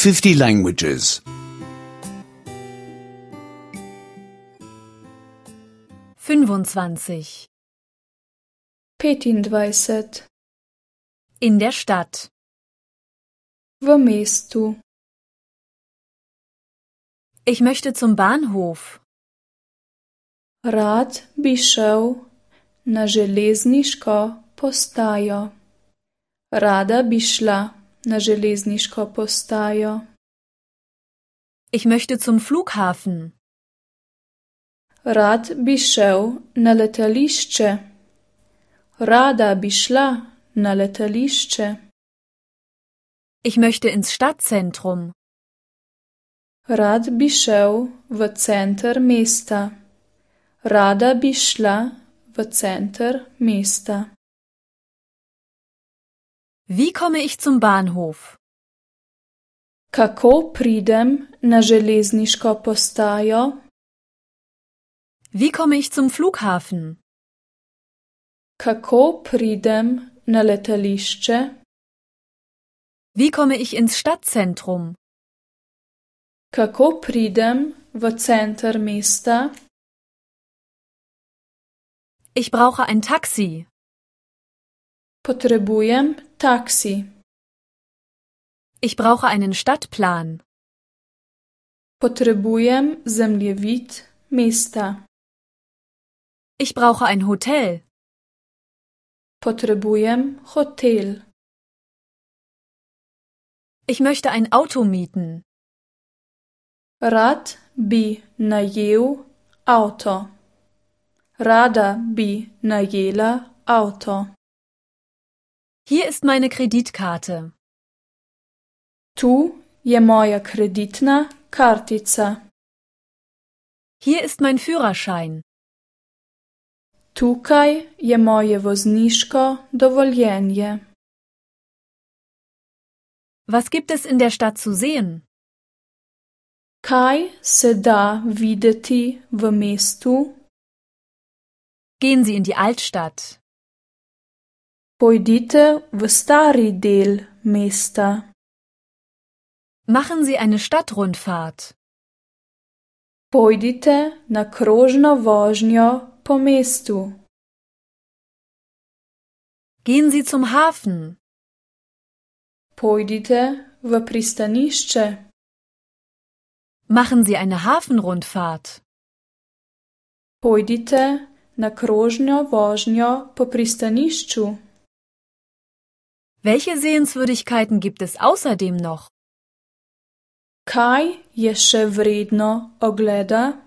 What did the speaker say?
50 languages. 25. 25. In der Stadt. V mestu. Ich möchte zum Bahnhof. Rad bi šel na železniško postajo. Rada bi šla na železniško postajo. Ich möchte zum Flughafen. Rad bi šel na letališče. Rada bi šla na letališče. Ich möchte ins Stadtzentrum. Rad bi šel v center mesta. Rada bi šla v center mesta. Wie komme ich zum Bahnhof? Kako pridem na železniško postajo? Wie komme ich zum Flughafen? Kako pridem na letališče? Wie komme ich ins Stadtzentrum? Kako pridem v center mesta? Ich brauche ein Taxi. Potrebujem taksi. Ich brauche einen Stadtplan. Potrebujem zemljevid mesta. Ich brauche ein Hotel. Potrebujem hotel. Ich möchte ein Auto mieten. Rad bi najel avto. Rada bi najela avto. Hier ist meine Kreditkarte. Tu je moja kreditna kartica. Hier ist mein Führerschein. Tukaj je moje vozniško dovoljenje. Was gibt es in der Stadt zu sehen? Kaj se da videti v mestu? Gehen Sie in die Altstadt. Pojdite v stari del mesta. Machen Sie eine Stadtrundfahrt. Pojdite na krožno vožnjo po mestu. Gehen Sie zum Hafen. Pojdite v pristanišče. Machen Sie eine Hafenrundfahrt. Pojdite na krožno vožnjo po pristanišču. Welche Sehenswürdigkeiten gibt es außerdem noch? Kaj je še vredno ogleda?